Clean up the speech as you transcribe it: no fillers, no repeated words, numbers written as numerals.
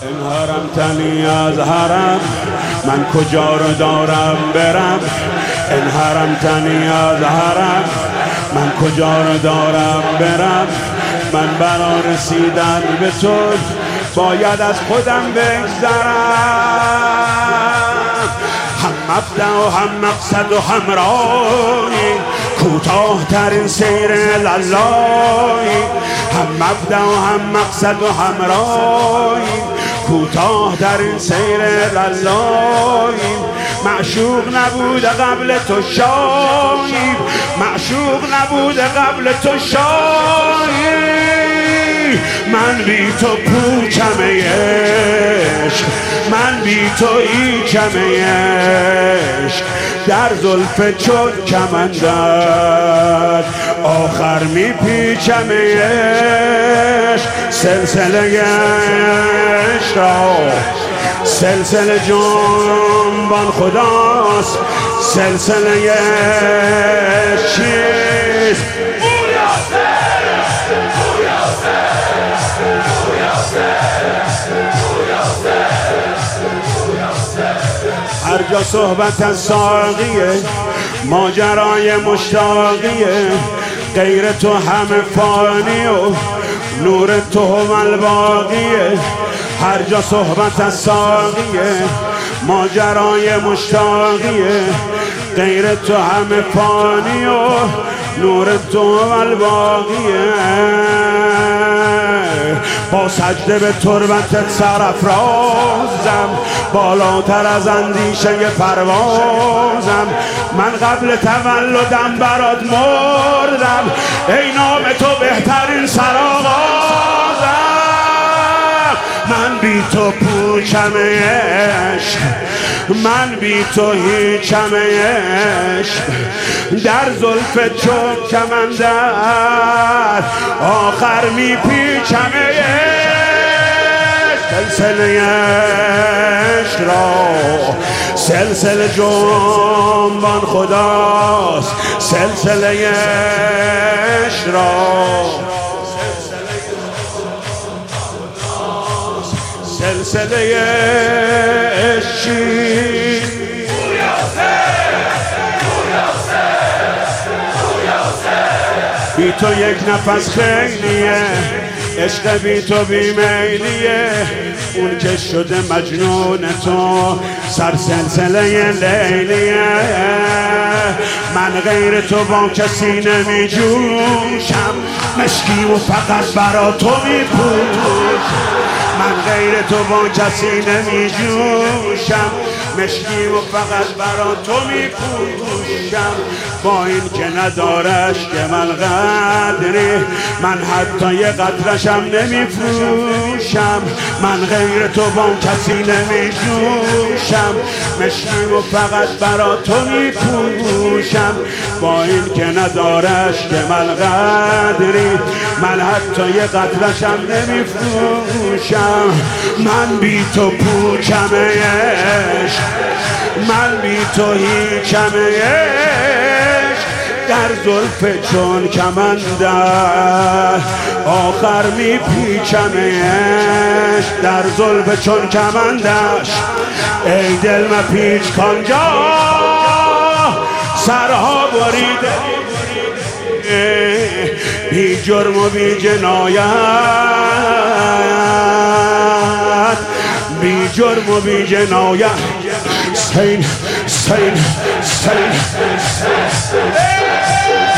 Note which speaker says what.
Speaker 1: این حرمتنی از حرم، من کجا رو دارم برم. این حرمتنی از حرم، من کجا رو دارم برم. من برا رسیدن به تو باید از خودم بگذرم. هم مبدأ و هم مقصد و هم راهی، کوتاه ترین سیر لالایی. هم مبدأ و هم مقصد و هم راهی، کوتاه ترین سیر لالایی. معشوق نبود قبل تو شاهی، معشوق نبود قبل تو شاهی. من بی تو پوچم عشق، من بی تو هیچم عشق. در زلف چون کمندت آخر میپیچم عشق. سلسله عشق را سلسله جنبان خداست. سلسله عشق چیست؟ هر جا صحبت از ساقیه، ماجرای مشتاقیه. غیر تو همه فانی و نور تو هم الباقیه. هر جا صحبت از ساقیه، ماجرای مشتاقیه. غیر تو همه فانی و نور تو هم الباقیه. با سجده به تربتت سرافرازم، بالاتر از اندیشه پروازم. من قبل تولدم برات مردم، ای نام تو بهترین سرآغازم. من بی تو پوچم عشق، من بی تو هیچم عشق. در زلف چون کمندت آخر میپیچم عشق. سلسله عشق را سلسله جنبان خداست. سلسله عشق را سلسله عشق بی تو یک نفس خیلیه، عشق بی تو بیمیلیه. اون که شده مجنون تو سر سلسله لیلیه. من غیر تو با کسی نمی جوشم، مشکی و فقط برا تو می پوشم. من غیر تو با کسی نمی جوشم، مشکی و فقط برا تو می پوشم. با این که ندارش که من قدری، من حتی یه قطرشم نمی فروشم. من غیر تو با کسی نمی جوشم، مشکی و فقط برا تو می پوشم. با این که ندارش که من قدری، من حتی یه قطرشم نمی فروشم. من بی تو پوچم عشق، من بی تو هیچم عشق. در زلف چون کمندت آخر میپیچم عشق. در زلف چون کمندش ای دل مپیچ کانجا سرها بریده. بی جرم و بی جنایت، بی جرم و بی جنایت. سین سین سین